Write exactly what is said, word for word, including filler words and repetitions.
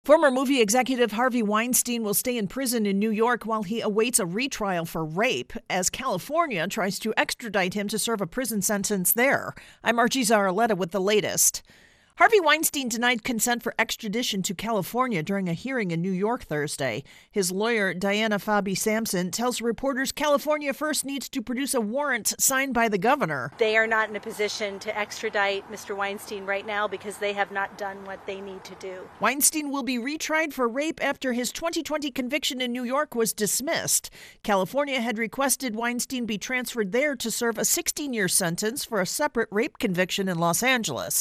Former movie executive Harvey Weinstein will stay in prison in New York while he awaits a retrial for rape as California tries to extradite him to serve a prison sentence there. I'm Archie Zaraletta with the latest. Harvey Weinstein denied consent for extradition to California during a hearing in New York Thursday. His lawyer, Diana Fabi Sampson, tells reporters California first needs to produce a warrant signed by the governor. They are not in a position to extradite Mister Weinstein right now because they have not done what they need to do. Weinstein will be retried for rape after his twenty twenty conviction in New York was dismissed. California had requested Weinstein be transferred there to serve a sixteen-year sentence for a separate rape conviction in Los Angeles.